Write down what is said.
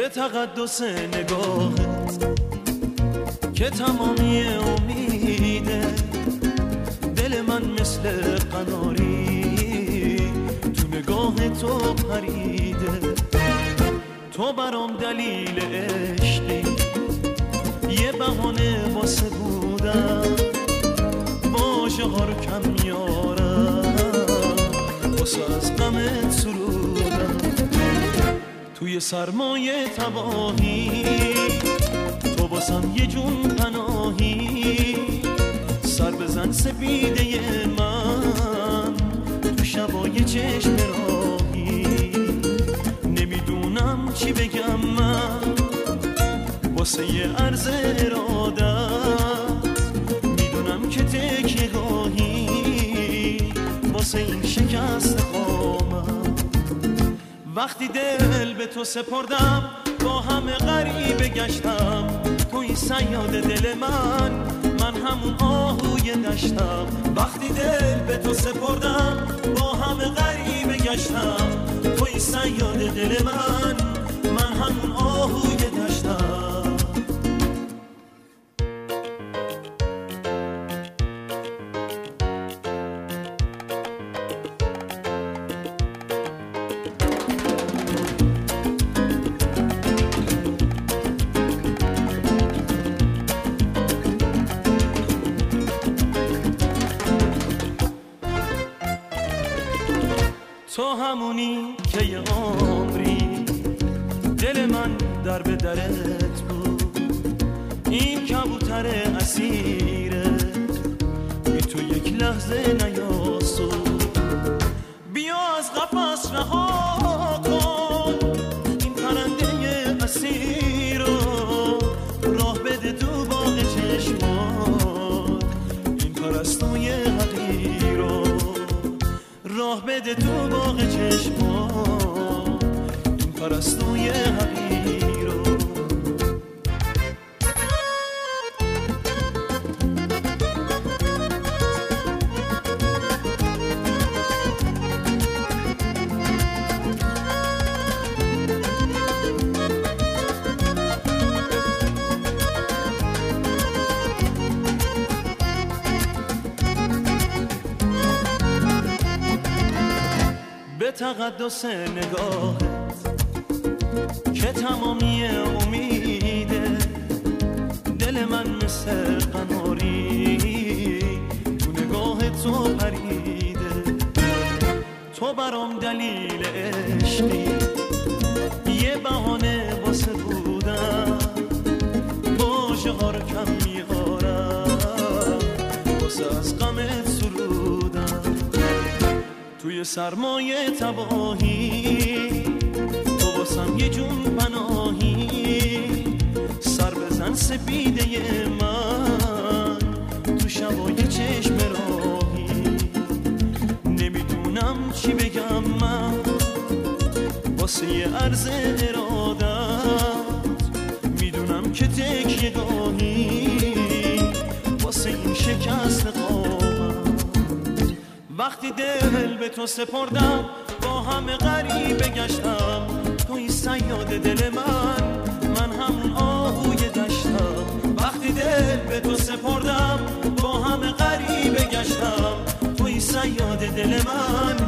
به تقدس نگاهت که تمامی امیده، دل من مثل قناری تو نگاه تو پریده. تو برام دلیل عشقی، یه بهانه واسه بودم، واژه ها رو کم میارم واسه از غمت سرودم. توی سرمایه تباهی تو واسم یه جون پناهی، سر بزن سپیده من تو شبای چشم راهی. نمیدونم چی بگم من واسه یه عرض ارادت، میدونم که تکیه گاهی واسه این شکست قامم. وقتی دل به تو سپردم با همه غریبه گشتم، توی صیاد دل من همون آهوی دشتم. وقتی دل به تو سپردم با همه غریبه گشتم، توی صیاد دل من همون آهوی دشتم. تو همونی که یه عمری دل من در به درت بود، این کبوتر اسیرت بی تو یک لحظه نیاسود. بیا از قفس رها کن این پرنده اسیر رو، راه بده تو باغ چشمات این پرستوی حقیر رو، راه بده تو باغ چشمات این پرستوی حقیر رو. به تقدس نگاهت که تمامی امیده، دل من مثل قناری تو نگاه تو پریده. تو برام دلیل عشقی، یه بهانه واسه بودم، واژه ها رو کم میارم واسه از غمت سرودم. توی سرمایه تباهی تو واسم یه جون پناهی، سر بزن سپیده من تو شبای چشم راهی. نمیدونم چی بگم من واسه یه عرض ارادت، میدونم که تکیه گاهی واسه این شکست قامم. وقتی دل به تو سپردم با همه غریبه گشتم، توی صیاد دل من همون آهوی دشتم. وقتی دل به تو سپردم با همه غریبه گشتم، توی صیاد دل من